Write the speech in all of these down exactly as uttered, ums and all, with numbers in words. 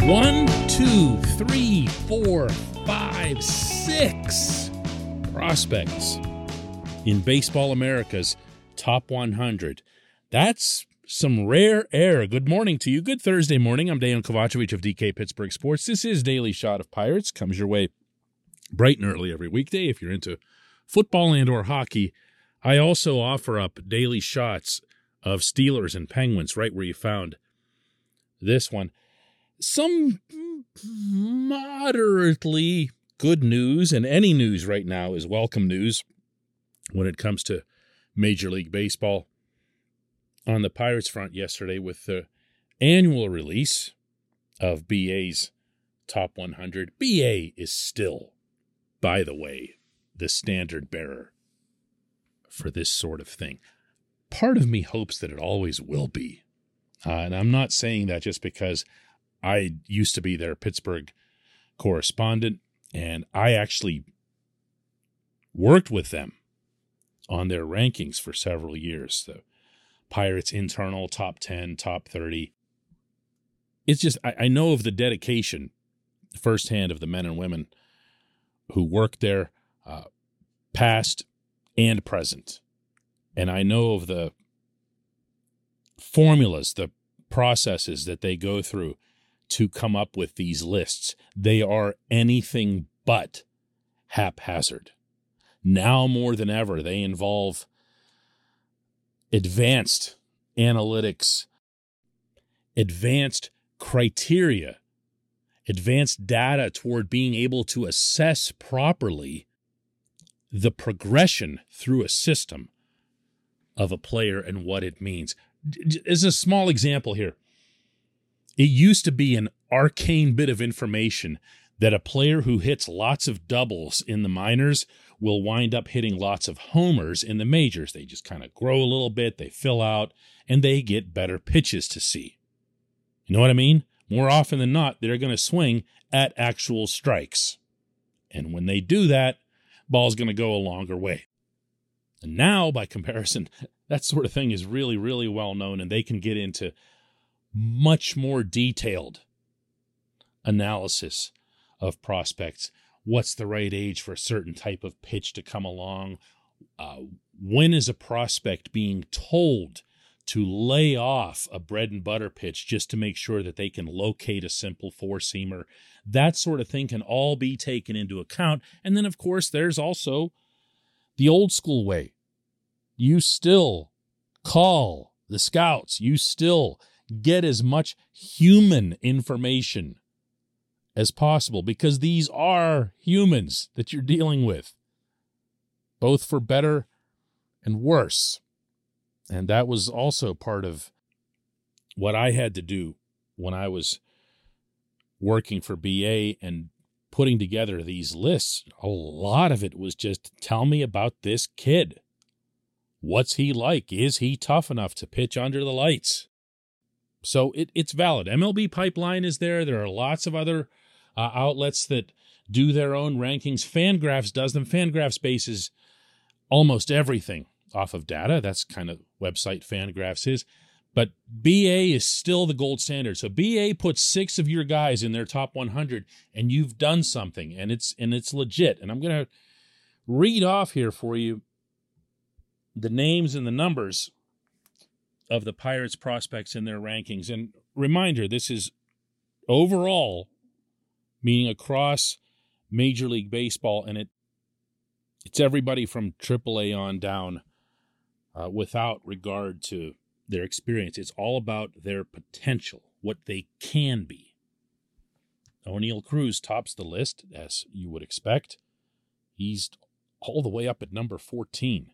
One, two, three, four, five, six prospects in Baseball America's Top one hundred. That's some rare air. Good morning to you. Good Thursday morning. I'm Dejan Kovacevic of D K Pittsburgh Sports. This is Daily Shot of Pirates. Comes your way bright and early every weekday if you're into football and or hockey. I also offer up daily shots of Steelers and Penguins right where you found this one. Some moderately good news, and any news right now is welcome news when it comes to Major League Baseball. On the Pirates front yesterday with the annual release of B A's Top one hundred. B A is still, by the way, the standard bearer for this sort of thing. Part of me hopes that it always will be. Uh, and I'm not saying that just because I used to be their Pittsburgh correspondent, and I actually worked with them on their rankings for several years. The Pirates internal, top ten, top thirty. It's just, I, I know of the dedication firsthand of the men and women who work there, uh, past and present. And I know of the formulas, the processes that they go through to come up with these lists. They are anything but haphazard. Now more than ever, they involve advanced analytics, advanced criteria, advanced data toward being able to assess properly the progression through a system of a player and what it means. As a small example here, it used to be an arcane bit of information that a player who hits lots of doubles in the minors will wind up hitting lots of homers in the majors. They just kind of grow a little bit, they fill out, and they get better pitches to see. You know what I mean? More often than not, they're going to swing at actual strikes. And when they do that, ball's going to go a longer way. And now, by comparison, that sort of thing is really, really well known, and they can get into much more detailed analysis of prospects. What's the right age for a certain type of pitch to come along? Uh, when is a prospect being told to lay off a bread and butter pitch just to make sure that they can locate a simple four-seamer? That sort of thing can all be taken into account. And then, of course, there's also the old school way. You still call the scouts. You still get as much human information as possible, because these are humans that you're dealing with, both for better and worse. And that was also part of what I had to do when I was working for B A and putting together these lists. A lot of it was just, tell me about this kid. What's he like? Is he tough enough to pitch under the lights? So it, it's valid. M L B Pipeline is there. There are lots of other uh, outlets that do their own rankings. Fangraphs does them. Fangraphs bases almost everything off of data. That's kind of website Fangraphs is. But B A is still the gold standard. So B A puts six of your guys in their top one hundred, and you've done something, and it's and it's legit. And I'm going to read off here for you the names and the numbers of the Pirates prospects in their rankings. And reminder, this is overall, meaning across Major League Baseball, and it it's everybody from triple A on down, uh, without regard to their experience. It's all about their potential, what they can be. O'Neill Cruz tops the list, as you would expect. He's all the way up at number fourteen.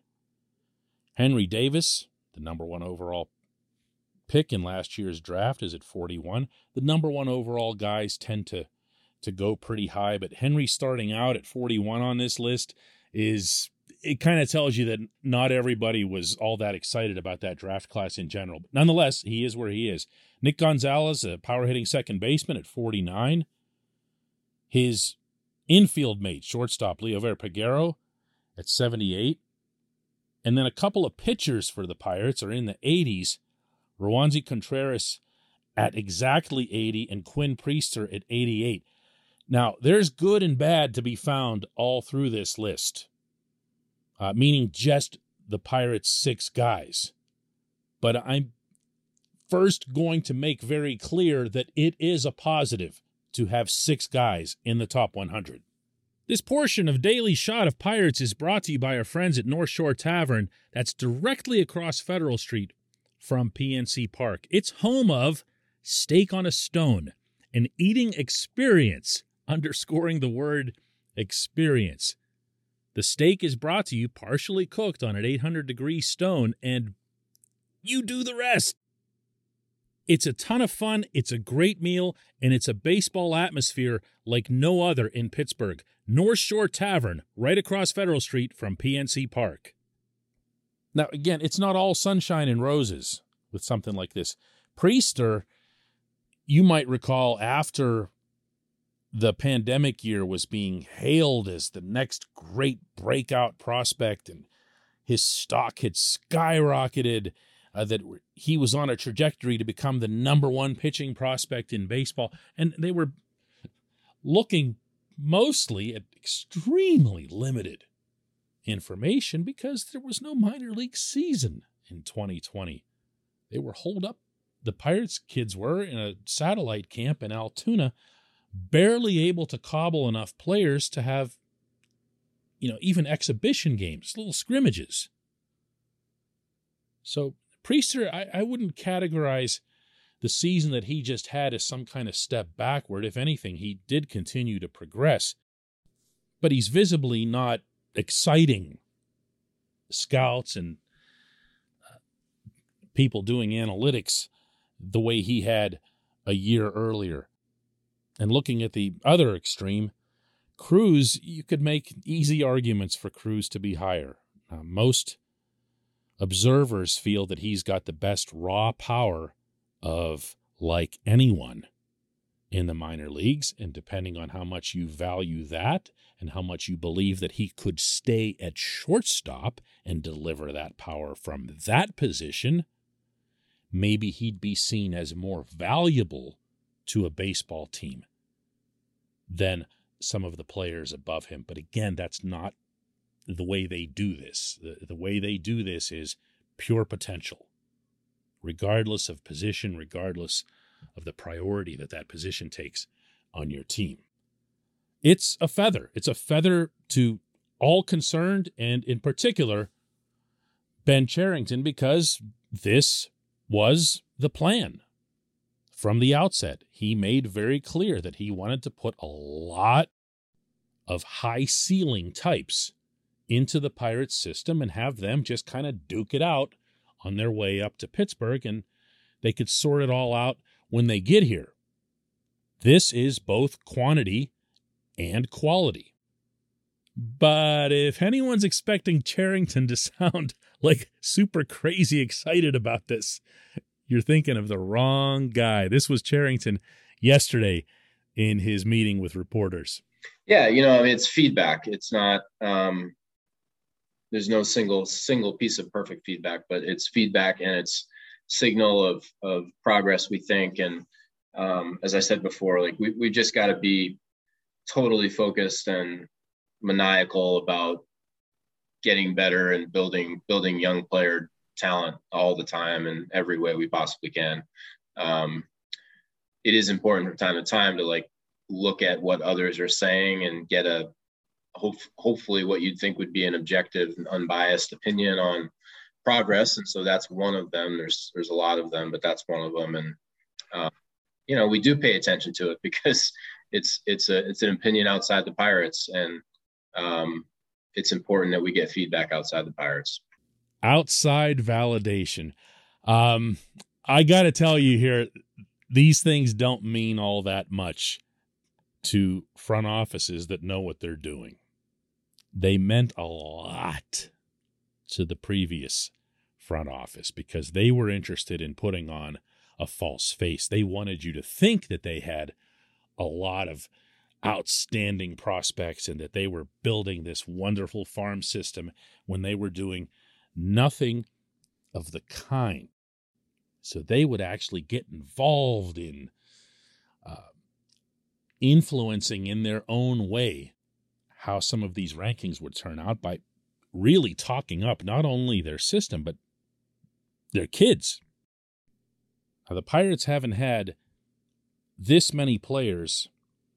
Henry Davis, the number one overall pick in last year's draft, is at forty-one. The number one overall guys tend to, to go pretty high, but Henry starting out at forty-one on this list is, it kind of tells you that not everybody was all that excited about that draft class in general. But nonetheless, he is where he is. Nick Gonzalez, a power-hitting second baseman at forty-nine. His infield mate, shortstop Liover Peguero, at seventy-eight. And then a couple of pitchers for the Pirates are in the eighties. Roansy Contreras at exactly eighty and Quinn Priester at eighty-eight. Now, there's good and bad to be found all through this list, uh, meaning just the Pirates' six guys. But I'm first going to make very clear that it is a positive to have six guys in the top one hundred. This portion of Daily Shot of Pirates is brought to you by our friends at North Shore Tavern that's directly across Federal Street from P N C Park. It's home of Steak on a Stone, an eating experience, underscoring the word experience. The steak is brought to you partially cooked on an eight hundred degree stone, and you do the rest. It's a ton of fun, it's a great meal, and it's a baseball atmosphere like no other in Pittsburgh. North Shore Tavern, right across Federal Street from P N C Park. Now, again, it's not all sunshine and roses with something like this. Priester, you might recall, after the pandemic year was being hailed as the next great breakout prospect, and his stock had skyrocketed, uh, that he was on a trajectory to become the number one pitching prospect in baseball. And they were looking mostly at extremely limited information because there was no minor league season in twenty twenty. They were holed up. The Pirates kids were in a satellite camp in Altoona, barely able to cobble enough players to have, you know, even exhibition games, little scrimmages. So Priester, I, I wouldn't categorize the season that he just had as some kind of step backward. If anything, he did continue to progress, but he's visibly not exciting scouts and uh, people doing analytics the way he had a year earlier. And looking at the other extreme, Cruz, you could make easy arguments for Cruz to be higher. Uh, most observers feel that he's got the best raw power of like anyone in the minor leagues, and depending on how much you value that and how much you believe that he could stay at shortstop and deliver that power from that position, maybe he'd be seen as more valuable to a baseball team than some of the players above him. But again, that's not the way they do this. The, the way they do this is pure potential, regardless of position, regardless of the priority that that position takes on your team. It's a feather. It's a feather to all concerned, and in particular, Ben Cherington, because this was the plan. From the outset, he made very clear that he wanted to put a lot of high ceiling types into the Pirates system and have them just kind of duke it out on their way up to Pittsburgh, and they could sort it all out when they get here. This is both quantity and quality. But if anyone's expecting Cherington to sound like super crazy excited about this, you're thinking of the wrong guy. This was Cherington yesterday in his meeting with reporters. Yeah, you know, I mean, it's feedback. It's not, um, there's no single single piece of perfect feedback, but it's feedback and it's signal of of progress, we think. And um, as I said before, like we we just got to be totally focused and maniacal about getting better and building building young player talent all the time in every way we possibly can. Um, it is important from time to time to like look at what others are saying and get a hope, hopefully what you'd think would be an objective and unbiased opinion on progress. And so that's one of them. There's there's a lot of them, but that's one of them. And uh, you know, we do pay attention to it because it's it's a it's an opinion outside the Pirates, and um, it's important that we get feedback outside the Pirates. Outside validation. Um, I got to tell you here, these things don't mean all that much to front offices that know what they're doing. They meant a lot to the previous front office because they were interested in putting on a false face. They wanted you to think that they had a lot of outstanding prospects and that they were building this wonderful farm system when they were doing nothing of the kind. So they would actually get involved in uh, influencing in their own way how some of these rankings would turn out by really talking up not only their system, but their kids. Now, the Pirates haven't had this many players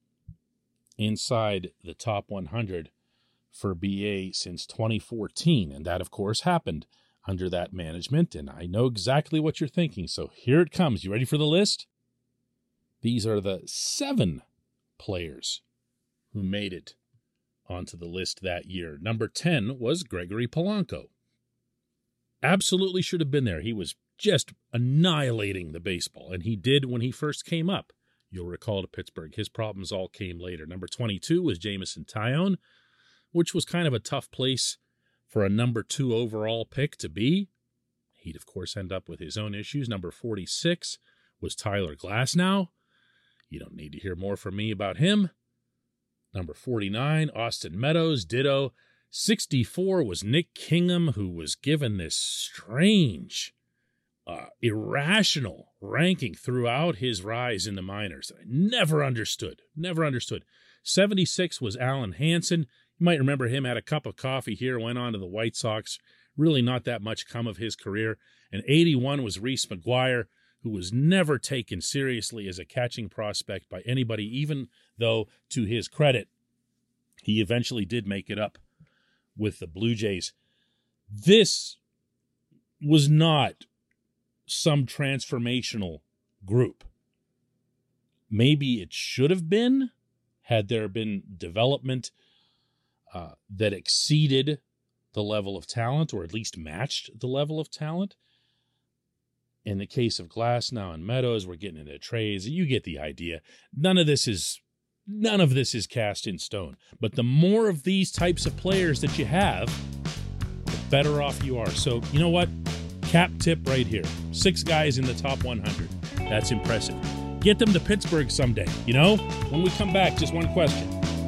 inside the top one hundred for B A since twenty fourteen, and that, of course, happened under that management, and I know exactly what you're thinking, so here it comes. You ready for the list? These are the seven players who made it onto the list that year. Number ten was Gregory Polanco. Absolutely should have been there. He was just annihilating the baseball, and he did when he first came up. You'll recall to Pittsburgh. His problems all came later. Number twenty-two was Jameson Taillon, which was kind of a tough place for a number two overall pick to be. He'd, of course, end up with his own issues. Number forty-six was Tyler Glasnow. You don't need to hear more from me about him. Number forty-nine, Austin Meadows, ditto. sixty-four was Nick Kingham, who was given this strange, uh, irrational ranking throughout his rise in the minors that I never understood. Never understood. seventy-six was Alan Hansen. You might remember him, had a cup of coffee here, went on to the White Sox. Really not that much come of his career. And eighty-one was Reese McGuire, who was never taken seriously as a catching prospect by anybody, even though, to his credit, he eventually did make it up with the Blue Jays. This was not some transformational group. Maybe it should have been, had there been development uh, that exceeded the level of talent, or at least matched the level of talent. In the case of Glasnow and Meadows, we're getting into trades. You get the idea. None of this is none of this is cast in stone. But the more of these types of players that you have, the better off you are. So, you know what? Cap tip right here. Six guys in the top one hundred. That's impressive. Get them to Pittsburgh someday, you know? When we come back, just one question.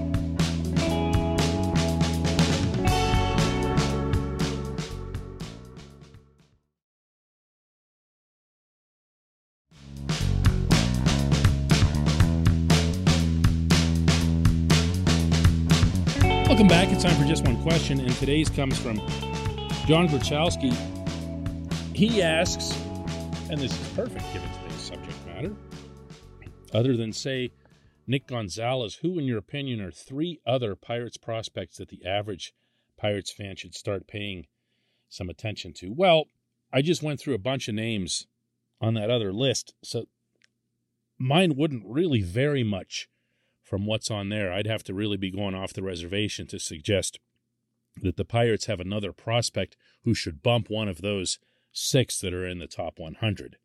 Welcome back. It's time for Just One Question, and today's comes from John Gruchowski. He asks, and this is perfect given today's subject matter, other than, say, Nick Gonzalez, who, in your opinion, are three other Pirates prospects that the average Pirates fan should start paying some attention to? Well, I just went through a bunch of names on that other list, so mine wouldn't really vary much from what's on there. I'd have to really be going off the reservation to suggest that the Pirates have another prospect who should bump one of those six that are in the top one hundred.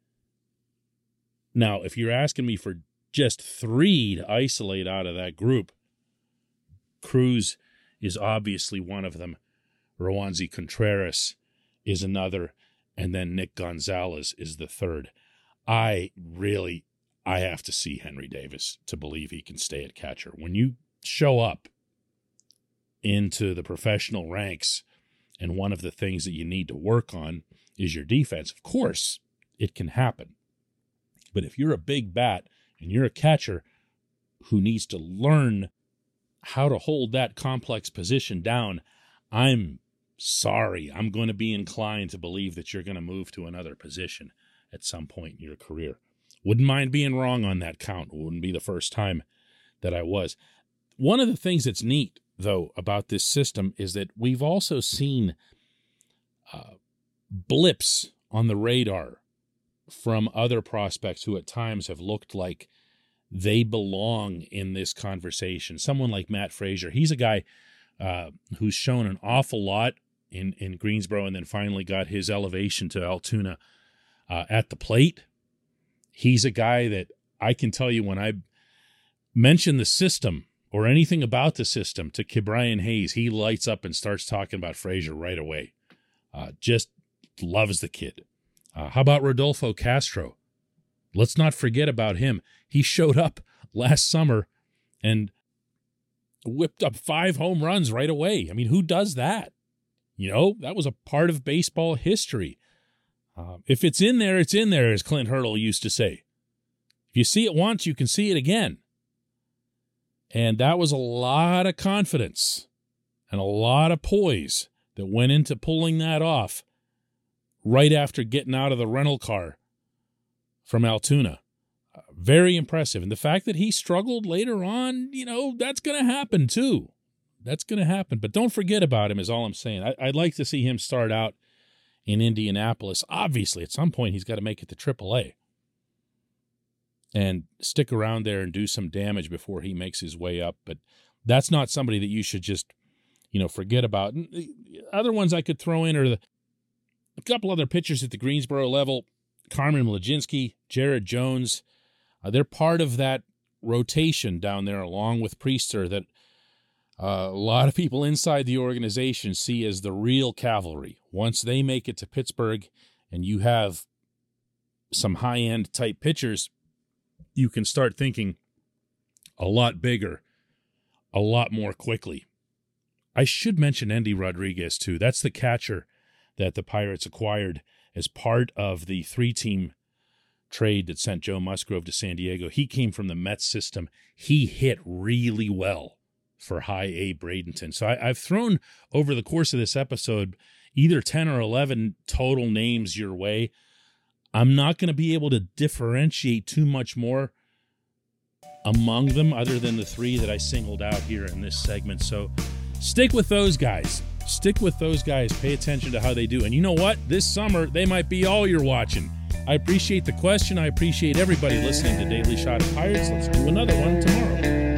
Now, if you're asking me for just three to isolate out of that group, Cruz is obviously one of them. Roansy Contreras is another, and then Nick Gonzalez is the third. I really... I have to see Henry Davis to believe he can stay at catcher. When you show up into the professional ranks and one of the things that you need to work on is your defense, of course, it can happen. But if you're a big bat and you're a catcher who needs to learn how to hold that complex position down, I'm sorry. I'm going to be inclined to believe that you're going to move to another position at some point in your career. Wouldn't mind being wrong on that count. It wouldn't be the first time that I was. One of the things that's neat, though, about this system is that we've also seen uh, blips on the radar from other prospects who at times have looked like they belong in this conversation. Someone like Matt Fraizer, he's a guy uh, who's shown an awful lot in, in Greensboro and then finally got his elevation to Altoona uh, at the plate. He's a guy that I can tell you when I mention the system or anything about the system to Ke'Bryan Hayes, he lights up and starts talking about Fraizer right away. Uh, just loves the kid. Uh, how about Rodolfo Castro? Let's not forget about him. He showed up last summer and whipped up five home runs right away. I mean, who does that? You know, that was a part of baseball history. Um, if it's in there, it's in there, as Clint Hurdle used to say. If you see it once, you can see it again. And that was a lot of confidence and a lot of poise that went into pulling that off right after getting out of the rental car from Altoona. Uh, very impressive. And the fact that he struggled later on, you know, that's going to happen too. That's going to happen. But don't forget about him is all I'm saying. I, I'd like to see him start out in Indianapolis. Obviously, at some point, he's got to make it to triple A and stick around there and do some damage before he makes his way up. But that's not somebody that you should just, you know, forget about. And the other ones I could throw in are the, a couple other pitchers at the Greensboro level, Carmen Mlodzinski, Jared Jones. Uh, they're part of that rotation down there along with Priester that uh, a lot of people inside the organization see as the real cavalry. Once they make it to Pittsburgh and you have some high-end type pitchers, you can start thinking a lot bigger, a lot more quickly. I should mention Endy Rodriguez, too. That's the catcher that the Pirates acquired as part of the three-team trade that sent Joe Musgrove to San Diego. He came from the Mets system. He hit really well for high A Bradenton. So I, I've thrown over the course of this episode either ten or eleven total names your way. I'm not going to be able to differentiate too much more among them other than the three that I singled out here in this segment. So stick with those guys. Stick with those guys. Pay attention to how they do. And you know what? This summer, they might be all you're watching. I appreciate the question. I appreciate everybody listening to Daily Shot of Pirates. Let's do another one tomorrow.